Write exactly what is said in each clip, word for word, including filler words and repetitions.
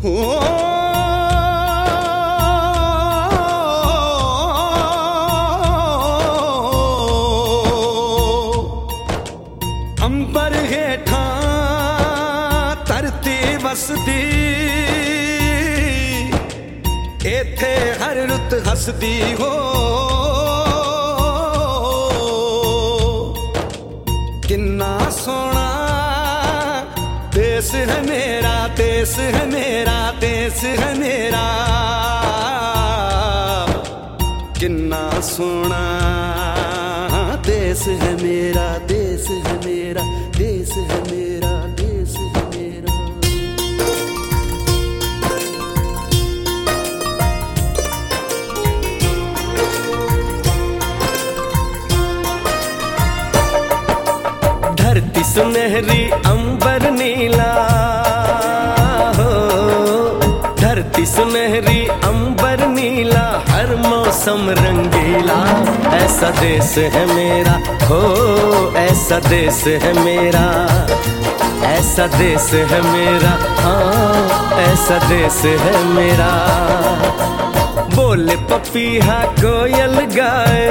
अंबर हेठा धरती वसदी, इथे हर रुत हसदी हो। किन्ना सोना देश है मेरा, देश है मेरा, देश है मेरा। किन्ना सोना देश है मेरा, देश है मेरा, देश है मेरा, देश है मेरा। धरती सुनहरी अंबर नीला हो, धरती सुनहरी अंबर नीला, हर मौसम रंगीला। ऐसा देश है मेरा हो, ऐसा देश है मेरा, ऐसा देश है मेरा, हाँ ऐसा देश है मेरा। बोले पपीहा कोयल गाए,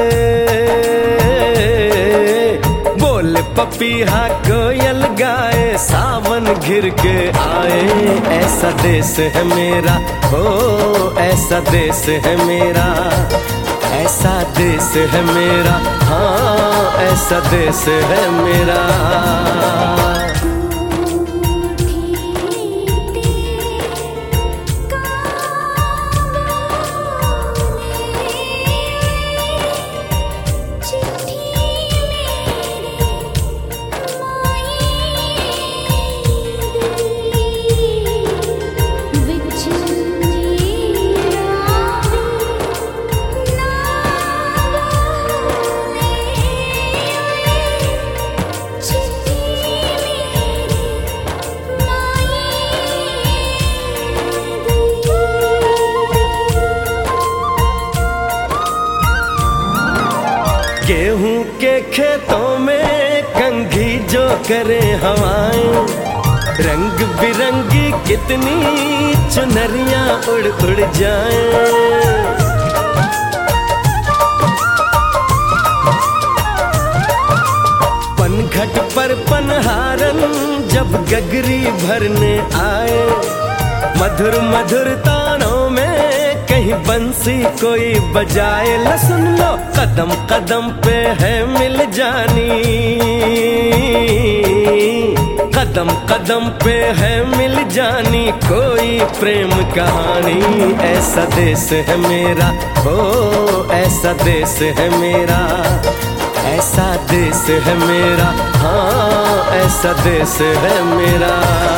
बोले पपीहा कोयल गाए, सावन घिर के आए। ऐसा देश है मेरा हो, ऐसा देश है मेरा, ऐसा देश है मेरा, हाँ ऐसा देश है मेरा। गेहूं के खेतों में कंघी जो करे हवाएं, रंग बिरंगी कितनी चुनरियां उड़ उड़ जाएं। पनघट पर पनहारन जब गगरी भरने आए, मधुर मधुर तानों में कहीं बंसी कोई बजाए। ल सुन लो कदम कदम पे है मिल जानी, कदम कदम पे है मिल जानी कोई प्रेम कहानी। ऐसा देश है मेरा हो, ऐसा देश है मेरा, ऐसा देश है मेरा, हाँ ऐसा देश है मेरा।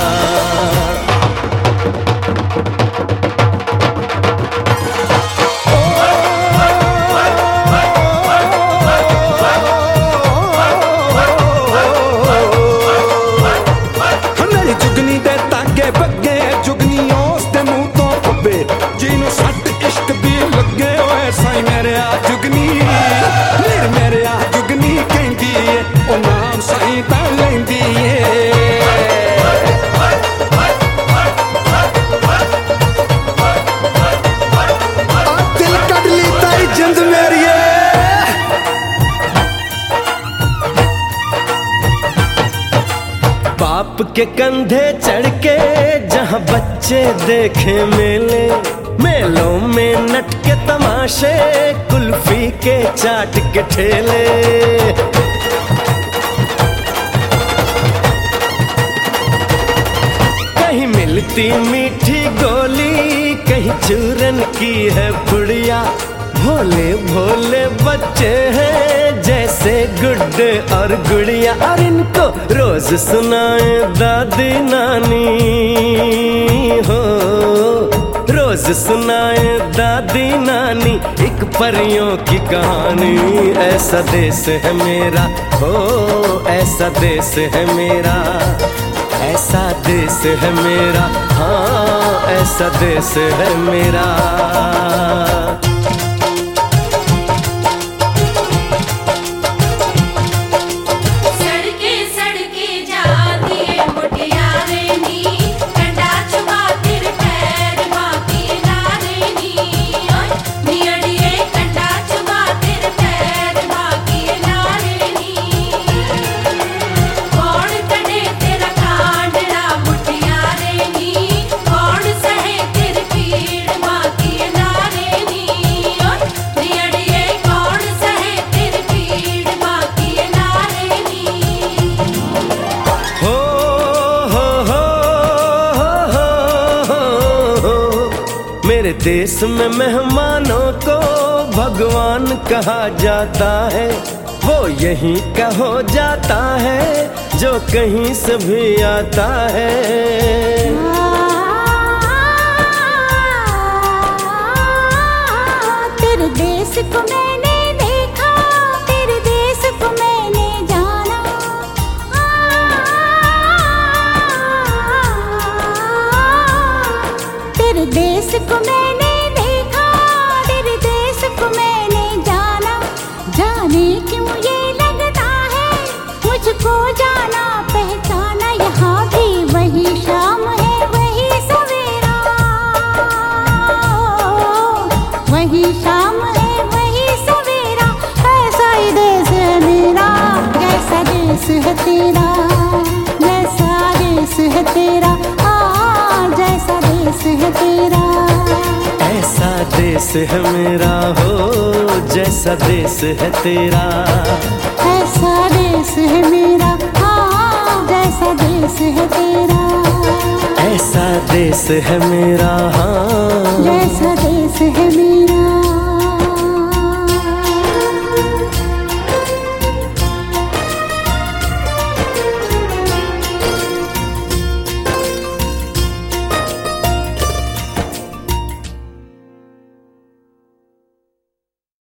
बाप के कंधे चढ़ के जहाँ बच्चे देखे मेले, मेलों में नट के तमाशे, कुल्फी के चाट के ठेले। कहीं मिलती मीठी गोली, कहीं चूरन की है पुड़िया। भोले भोले बच्चे हैं जैसे गुड्डे और गुड़िया, और इनको रोज सुनाए दादी नानी हो, रोज सुनाए दादी नानी एक परियों की कहानी। ऐसा देश है मेरा हो, ऐसा देश है मेरा, ऐसा देश है मेरा, हाँ ऐसा देश है मेरा। सड़के सड़के जाती है मुटियारे नी, कंडा चुबा तिर पैर मेरे देश में मेहमानों को भगवान कहा जाता है, वो यहीं का हो जाता है जो कहीं से भी आता है। तेरे देश को मैंने देखा, तेरे देश को मैंने जाना, तेरे देश को मैंने देखा, तेरे देश को मैंने जाना। जाने क्यों ये लगता है मुझको जाना पहचाना, यहाँ भी वही शाम है वही सवेरा, वही शाम है वही सवेरा। ऐसा ही देश है मेरा, जैसा देश है तेरा, जैसा देश है तेरा, हाँ जैसा देश है तेरा। ऐसा देश है मेरा हो जैसा देश है तेरा, ऐसा देश है मेरा, हाँ जैसा देश है तेरा। ऐसा देश है मेरा, हाँ जैसा देश है मेरा।